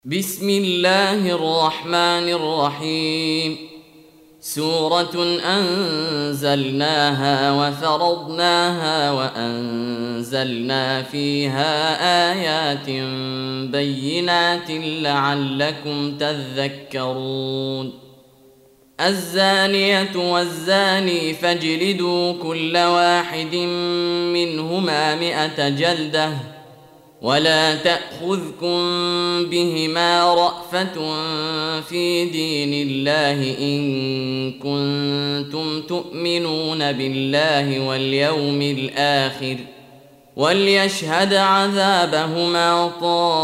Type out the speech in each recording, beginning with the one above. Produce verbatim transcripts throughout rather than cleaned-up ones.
بسم الله الرحمن الرحيم. سورة أنزلناها وفرضناها وأنزلنا فيها آيات بينات لعلكم تذكرون. الزانية والزاني فاجلدوا كل واحد منهما مئة جلدة ولا تأخذكم بهما رأفة في دين الله إن كنتم تؤمنون بالله واليوم الآخر وليشهد عذابهما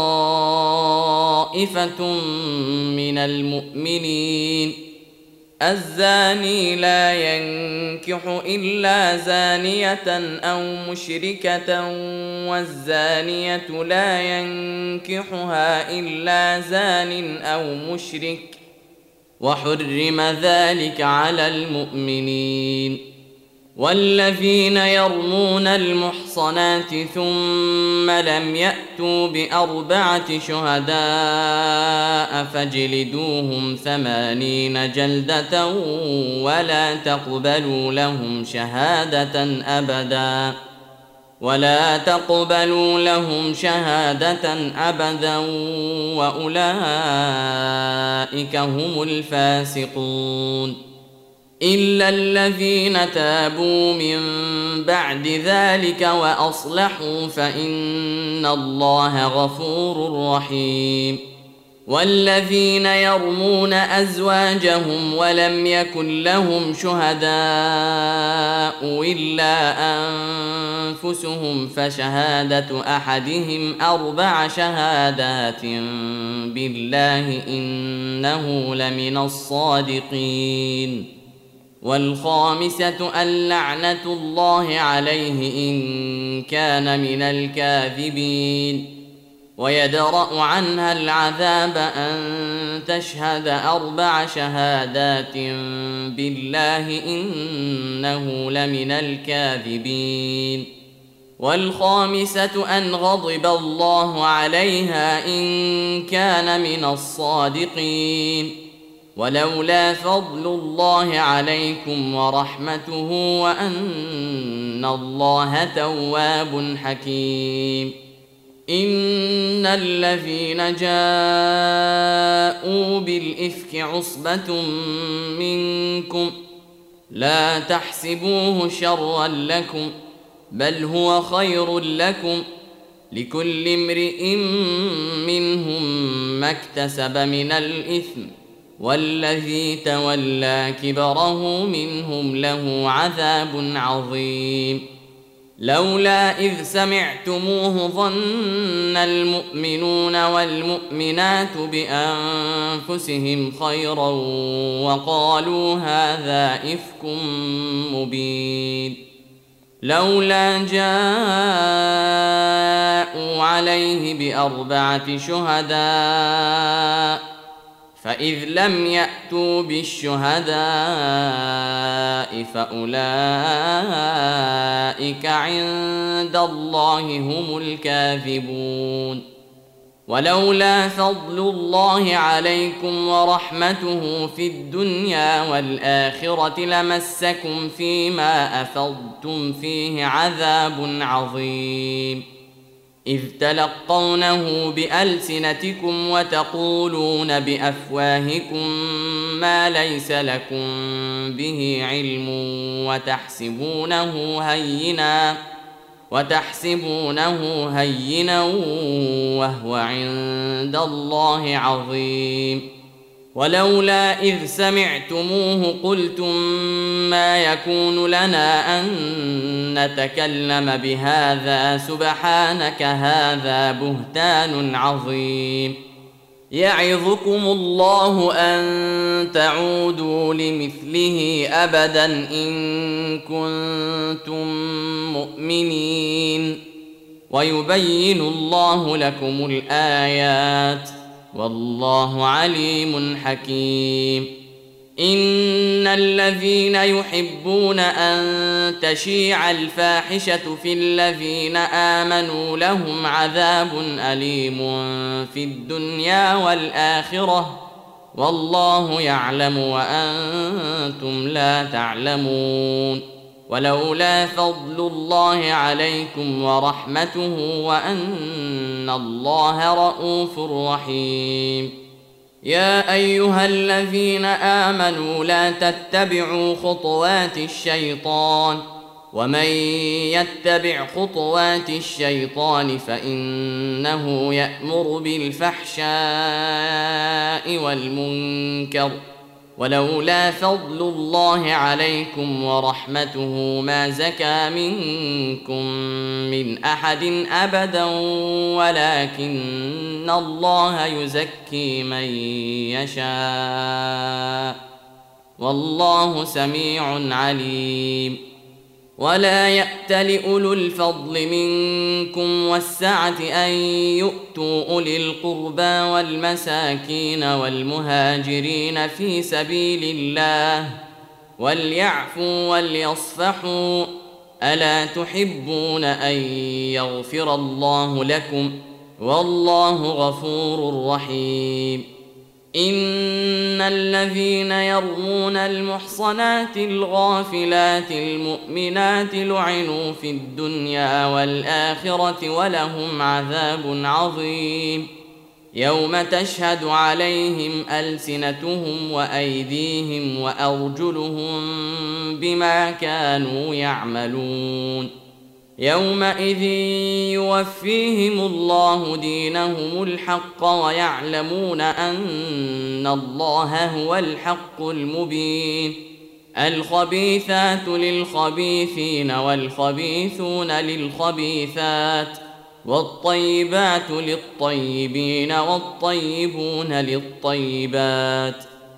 طائفة من المؤمنين. الزاني لا ينكح إلا زانية أو مشركة والزانية لا ينكحها إلا زان أو مشرك وحرم ذلك على المؤمنين. والذين يرمون المحصنات ثم لم يأتوا بأربعة شهداء فاجلدوهم ثمانين جلدة ولا تقبلوا لهم شهادة أبدا ولا تقبلوا لهم شهادة أبدا وأولئك هم الفاسقون. إلا الذين تابوا من بعد ذلك وأصلحوا فإن الله غفور رحيم. والذين يرمون أزواجهم ولم يكن لهم شهداء إلا أنفسهم فشهادة أحدهم أربع شهادات بالله إنه لمن الصادقين. والخامسة اللعنة الله عليه إن كان من الكاذبين. ويدرأ عنها العذاب أن تشهد أربع شهادات بالله إنه لمن الكاذبين. والخامسة أن غضب الله عليها إن كان من الصادقين. ولولا فضل الله عليكم ورحمته وأن الله تواب حكيم. إن الذين جاءوا بالإفك عصبة منكم لا تحسبوه شرا لكم بل هو خير لكم لكل امرئ منهم ما اكتسب من الإثم والذي تولى كبره منهم له عذاب عظيم. لولا إذ سمعتموه ظن المؤمنون والمؤمنات بأنفسهم خيرا وقالوا هذا إفك مبين. لولا جاءوا عليه بأربعة شهداء فإذ لم يأتوا بالشهداء فأولئك عند الله هم الكاذبون. ولولا فضل الله عليكم ورحمته في الدنيا والآخرة لمسكم فيما أفضتم فيه عذاب عظيم. إذ تلقونه بألسنتكم وتقولون بأفواهكم ما ليس لكم به علم وتحسبونه هينا وتحسبونه هينا وهو عند الله عظيم. ولولا إذ سمعتموه قلتم ما يكون لنا أن نتكلم بهذا سبحانك هذا بهتان عظيم. يعظكم الله أن تعودوا لمثله أبدا إن كنتم مؤمنين. ويبين الله لكم الآيات والله عليم حكيم. إن الذين يحبون أن تشيع الفاحشة في الذين آمنوا لهم عذاب أليم في الدنيا والآخرة والله يعلم وأنتم لا تعلمون ولولا فضل الله عليكم ورحمته وأن الله رءوف رحيم يا أيها الذين آمنوا لا تتبعوا خطوات الشيطان ومن يتبع خطوات الشيطان فإنه يأمر بالفحشاء والمنكر ولولا فضل الله عليكم ورحمته ما زكى منكم من أحد أبدا ولكن الله يزكي من يشاء والله سميع عليم ولا يأتل أولو الفضل منكم والسعة أن يؤتوا أولي القربى والمساكين والمهاجرين في سبيل الله وليعفوا وليصفحوا ألا تحبون أن يغفر الله لكم والله غفور رحيم إن الذين يرمون المحصنات الغافلات المؤمنات لعنوا في الدنيا والآخرة ولهم عذاب عظيم يوم تشهد عليهم ألسنتهم وأيديهم وأرجلهم بما كانوا يعملون يومئذ يوفيهم الله دينهم الحق ويعلمون أن الله هو الحق المبين الخبيثات للخبيثين والخبيثون للخبيثات والطيبات للطيبين والطيبون للطيبات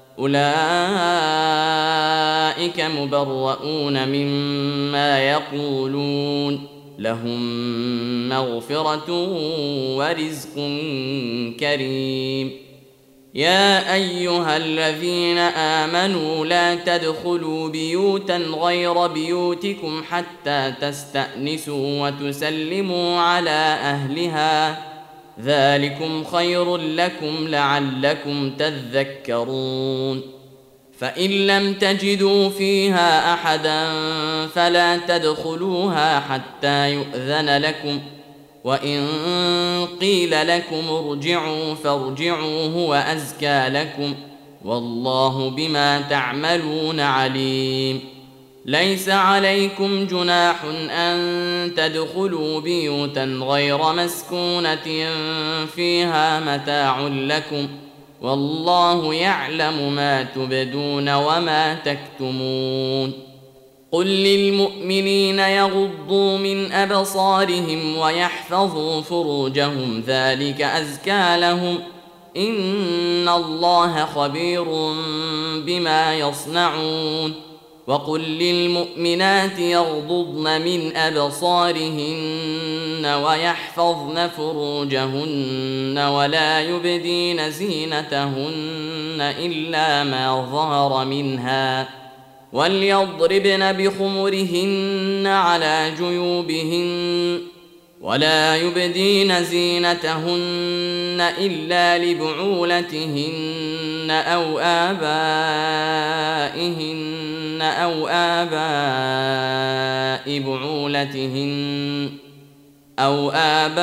أولئك مبرؤون مما يقولون لهم مغفرة ورزق كريم يا أيها الذين آمنوا لا تدخلوا بيوتا غير بيوتكم حتى تستأنسوا وتسلموا على أهلها ذلكم خير لكم لعلكم تذكرون فإن لم تجدوا فيها أحدا فلا تدخلوها حتى يؤذن لكم وإن قيل لكم ارجعوا فارجعوا هو أزكى لكم والله بما تعملون عليم ليس عليكم جناح أن تدخلوا بيوتا غير مسكونة فيها متاع لكم والله يعلم ما تبدون وما تكتمون قل للمؤمنين يغضوا من أبصارهم ويحفظوا فروجهم ذلك أزكى لهم إن الله خبير بما يصنعون وقل للمؤمنات يغضضن من أبصارهن ويحفظن فروجهن ولا يبدين زينتهن إلا ما ظهر منها وليضربن بخمرهن على جيوبهن ولا يبدين زينتهن إلا لبعولتهن أو آبائهن أو آباء بعولتهن أو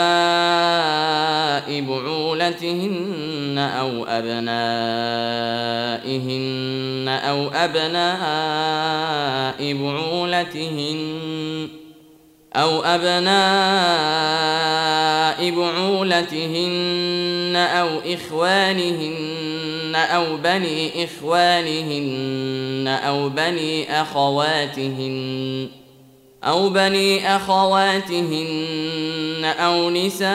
آباء بعولتهن أو أبنائهن أو أبناء بعولتهن أو أبناء بعولتهن أو إخوانهن أو بني إخوانهن أو بني أخواتهن أو بني أخواتهن أو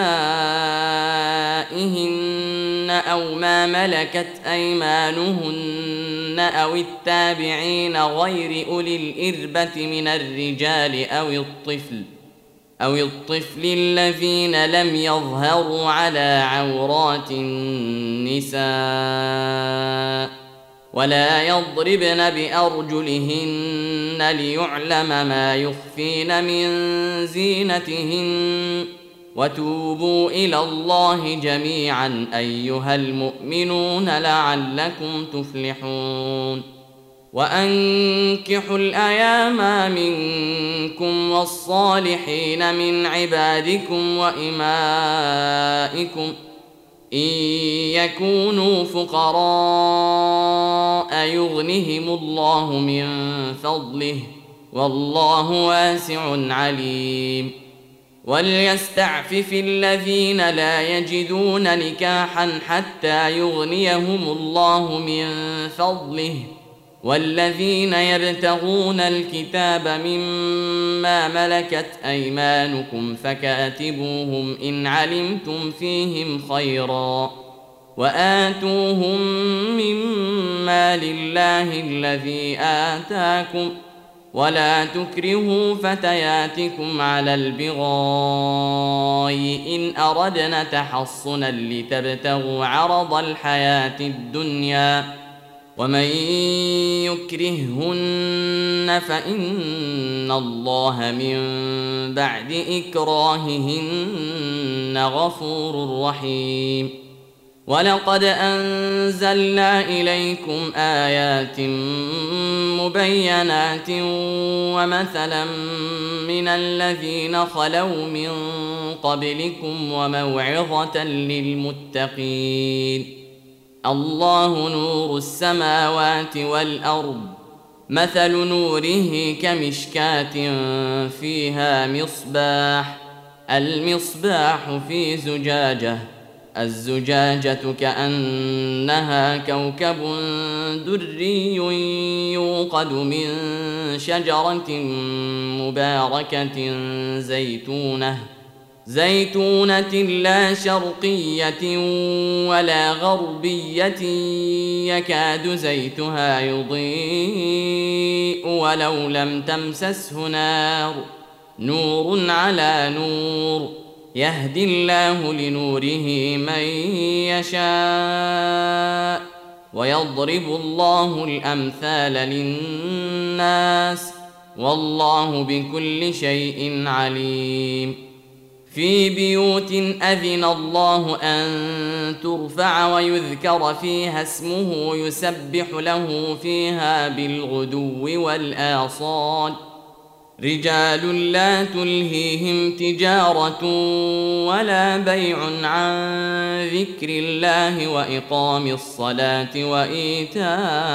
نسائهن أو ما ملكت أيمانهن أو التابعين غير أولي الإربة من الرجال أو الطفل أو الطفل الذين لم يظهروا على عورات النساء ولا يضربن بأرجلهن ليعلم ما يخفين من زينتهن وتوبوا إلى الله جميعا أيها المؤمنون لعلكم تفلحون وأنكحوا الأيام منكم والصالحين من عبادكم وإمائكم إن يكونوا فقراء يغنهم الله من فضله والله واسع عليم وليستعفف الذين لا يجدون نكاحا حتى يغنيهم الله من فضله والذين يبتغون الكتاب مما ملكت أيمانكم فكاتبوهم إن علمتم فيهم خيرا وآتوهم مما لله الذي آتاكم ولا تكرهوا فتياتكم على البغاء إن أردنا تحصنا لتبتغوا عرض الحياة الدنيا ومن يكرههن فإن الله من بعد إكراههن غفور رحيم ولقد أنزلنا إليكم آيات مبينات ومثلا من الذين خلوا من قبلكم وموعظة للمتقين الله نور السماوات والأرض مثل نوره كمشكاة فيها مصباح المصباح في زجاجة الزجاجة كأنها كوكب دري يوقد من شجرة مباركة زيتونة زيتونة لا شرقية ولا غربية يكاد زيتها يضيء ولو لم تمسسه نار نور على نور يهدي الله لنوره من يشاء ويضرب الله الأمثال للناس والله بكل شيء عليم في بيوت أذن الله أن ترفع ويذكر فيها اسمه يسبح له فيها بالغدو والآصال رجال لا تلهيهم تجارة ولا بيع عن ذكر الله وإقام الصلاة وإيتاء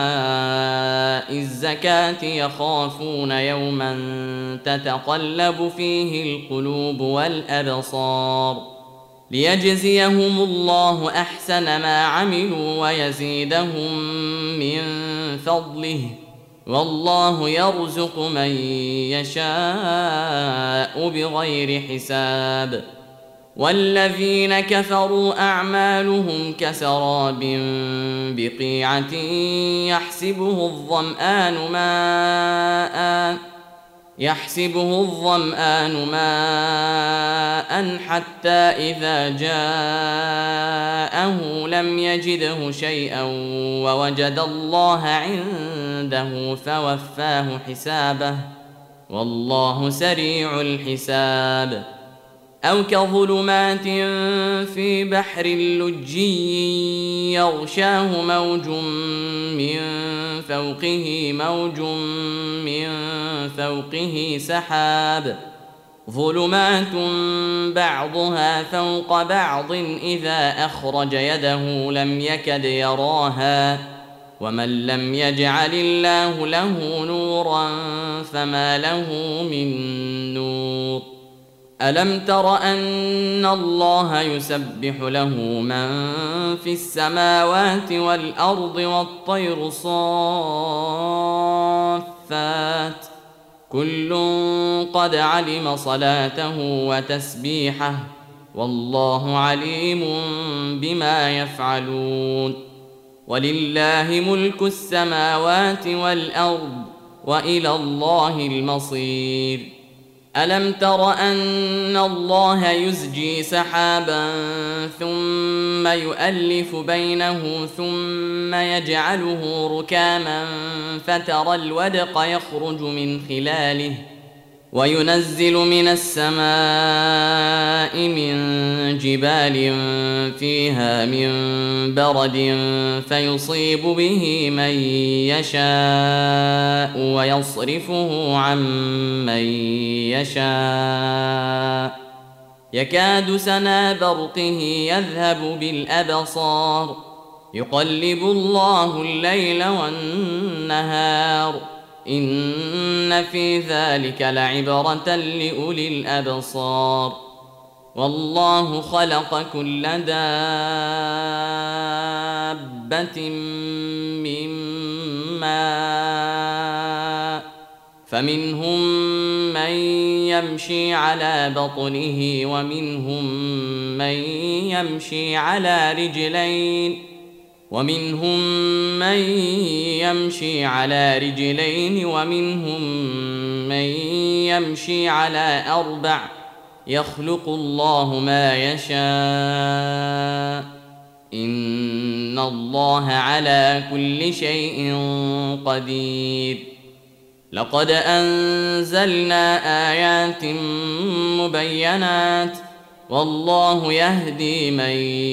الزكاة يخافون يوما تتقلب فيه القلوب والأبصار ليجزيهم الله أحسن ما عملوا ويزيدهم من فضله والله يرزق من يشاء بغير حساب والذين كفروا أعمالهم كسراب بقيعة يحسبه الظمآن ماء يحسبه الظمآن ماء حتى إذا جاءه لم يجده شيئا ووجد الله عنده فوفاه حسابه والله سريع الحساب أو كظلمات في بحر لجي يغشاه موج من فوقه موج من فوقه سحاب ظلمات بعضها فوق بعض إذا أخرج يده لم يكد يراها ومن لم يجعل الله له نورا فما له من نور ألم تر أن الله يسبح له من في السماوات والأرض والطير صافات كل قد علم صلاته وتسبيحه والله عليم بما يفعلون ولله ملك السماوات والأرض وإلى الله المصير ألم تر أن الله يزجي سحابا ثم يؤلف بينه ثم يجعله ركاما فترى الودق يخرج من خلاله وينزل من السماء من جبال فيها من برد فيصيب به من يشاء ويصرفه عن من يشاء يكاد سنا برقه يذهب بالأبصار يقلب الله الليل والنهار إن في ذلك لعبرة لأولي الأبصار والله خلق كل دابة من ماء فمنهم من يمشي على بطنه ومنهم من يمشي على رجلين ومنهم من يمشي على رجلين ومنهم من يمشي على أربع يخلق الله ما يشاء إن الله على كل شيء قدير لقد أنزلنا آيات مبينات والله يهدي من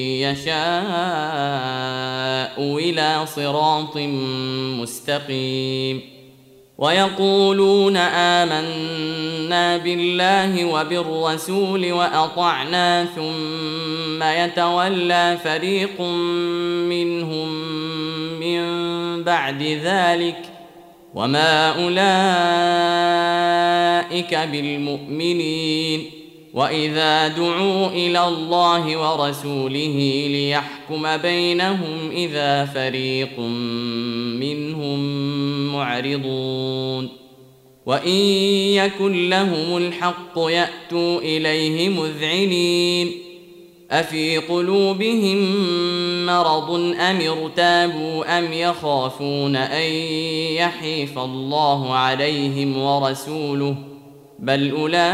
يشاء إلى صراط مستقيم ويقولون آمنا بالله وبالرسول وأطعنا ثم يتولى فريق منهم من بعد ذلك وما أولئك بالمؤمنين وإذا دعوا إلى الله ورسوله ليحكم بينهم إذا فريق منهم معرضون وإن يكن لهم الحق يأتوا إليه مذعنين أفي قلوبهم مرض أم ارتابوا أم يخافون أن يحيف الله عليهم ورسوله بل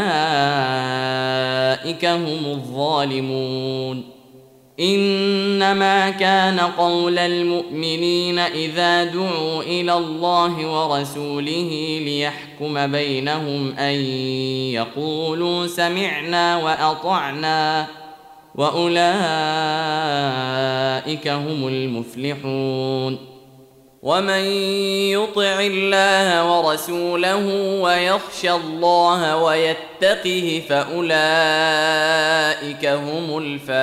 أولئك هم الظالمون إنما كان قول المؤمنين إذا دعوا إلى الله ورسوله ليحكم بينهم أن يقولوا سمعنا وأطعنا وأولئك هم المفلحون ومن يطع الله ورسوله ويخشى الله ويتقه فأولئك هم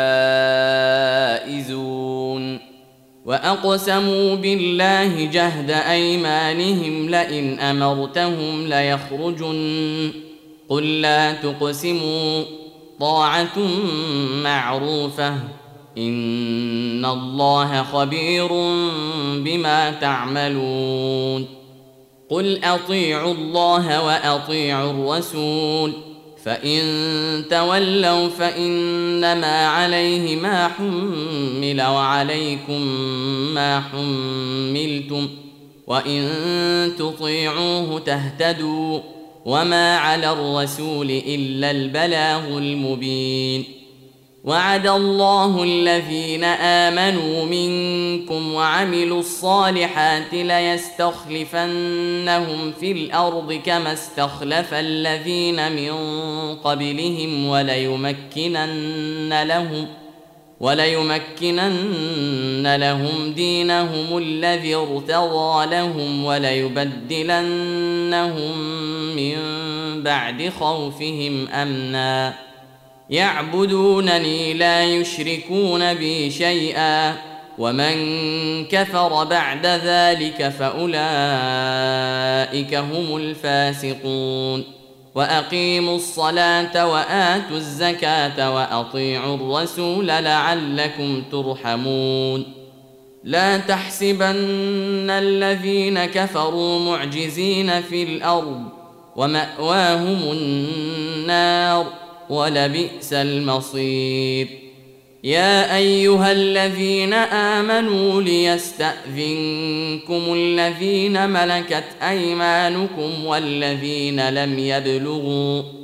الفائزون وأقسموا بالله جهد أيمانهم لئن أمرتهم ليخرجن قل لا تقسموا طاعة معروفة إن الله خبير بما تعملون قل أطيعوا الله وأطيعوا الرسول فإن تولوا فإنما عليه ما حمل وعليكم ما حملتم وإن تطيعوه تهتدوا وما على الرسول إلا البلاغ المبين وعد الله الذين آمنوا منكم وعملوا الصالحات ليستخلفنهم في الأرض كما استخلف الذين من قبلهم وليمكنن لهم وليمكنن لهم دينهم الذي ارتضى لهم وليبدلنهم من بعد خوفهم أمنا يعبدونني لا يشركون بي شيئا ومن كفر بعد ذلك فأولئك هم الفاسقون وأقيموا الصلاة وآتوا الزكاة وأطيعوا الرسول لعلكم ترحمون لا تحسبن الذين كفروا معجزين في الأرض ومأواهم النار ولبئس المصير يا أيها الذين آمنوا ليستأذنكم الذين ملكت أيمانكم والذين لم يبلغوا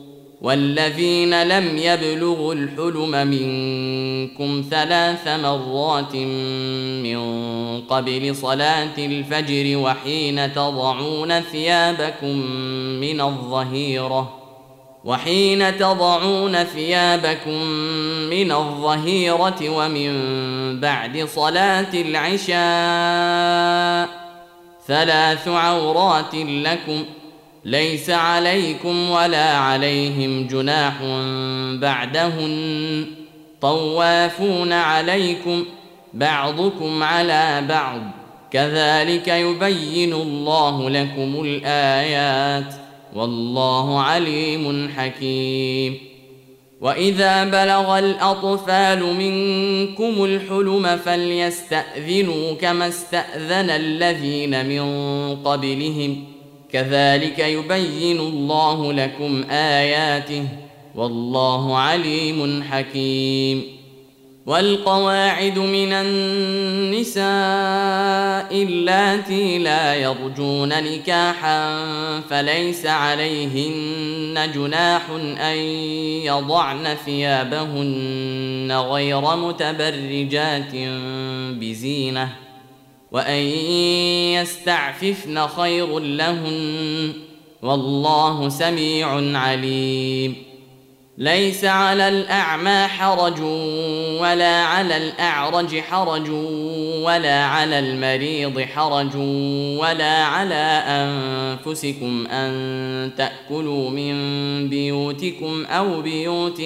والذين لم يبلغوا الحلم منكم ثلاث مرات من قبل صلاة الفجر وحين تضعون ثيابكم من الظهيرة وحين تضعون ثيابكم من الظهيرة ومن بعد صلاة العشاء ثلاث عورات لكم ليس عليكم ولا عليهم جناح بعدهن طوافون عليكم بعضكم على بعض كذلك يبين الله لكم الآيات والله عليم حكيم. وإذا بلغ الأطفال منكم الحلم فليستأذنوا كما استأذن الذين من قبلهم كذلك يبين الله لكم آياته والله عليم حكيم. والقواعد من النساء اللاتي لا يرجون نكاحا فليس عليهن جناح أن يضعن ثيابهن غير متبرجات بزينة وأن يستعففن خير لهن والله سميع عليم. ليس على الأعمى حرج ولا على الأعرج حرج ولا على المريض حرج ولا على أنفسكم أن تأكلوا من بيوتكم أو بيوت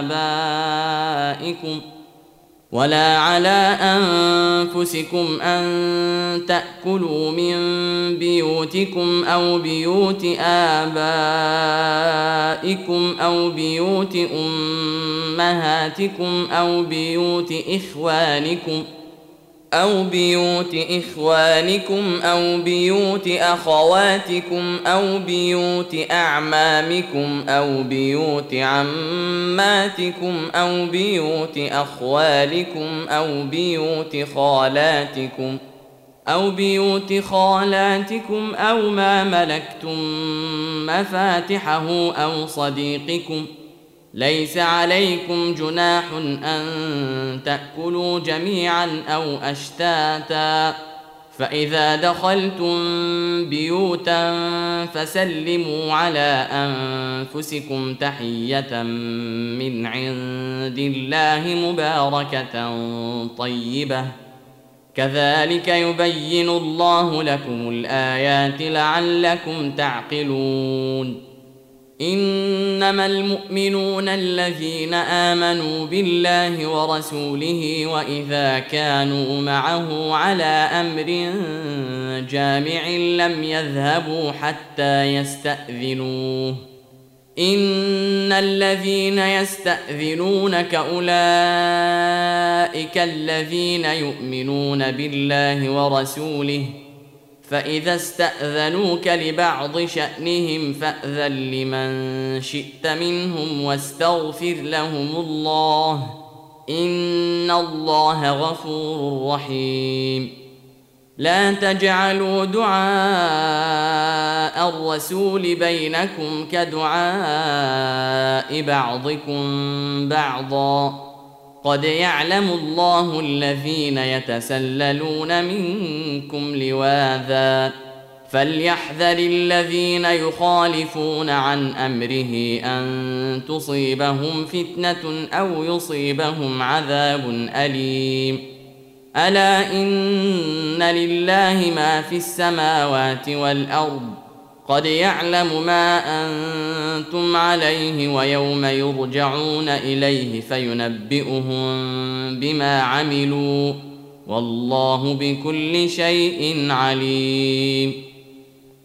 آبائكم ولا على أنفسكم أن تأكلوا من بيوتكم أو بيوت آبائكم أو بيوت أمهاتكم أو بيوت إخوانكم أو بيوت إخوانكم أو بيوت أخواتكم أو بيوت أعمامكم أو بيوت عماتكم أو بيوت أخوالكم أو بيوت خالاتكم أو بيوت خالاتكم أو ما ملكتم مفاتحه أو صديقكم ليس عليكم جناح أن تأكلوا جميعا أو أشتاتا فإذا دخلتم بيوتا فسلموا على أنفسكم تحية من عند الله مباركة طيبة كذلك يبين الله لكم الآيات لعلكم تعقلون. إنما المؤمنون الذين آمنوا بالله ورسوله وإذا كانوا معه على أمر جامع لم يذهبوا حتى يستأذنوه إن الذين يستأذنونك أولئك الذين يؤمنون بالله ورسوله فإذا استأذنوك لبعض شأنهم فأذن لمن شئت منهم واستغفر لهم الله إن الله غفور رحيم. لا تجعلوا دعاء الرسول بينكم كدعاء بعضكم بعضا قد يعلم الله الذين يتسللون منكم لواذا فليحذر الذين يخالفون عن أمره أن تصيبهم فتنة أو يصيبهم عذاب أليم. ألا إن لله ما في السماوات والأرض قد يعلم ما أنتم عليه ويوم يرجعون إليه فينبئهم بما عملوا والله بكل شيء عليم.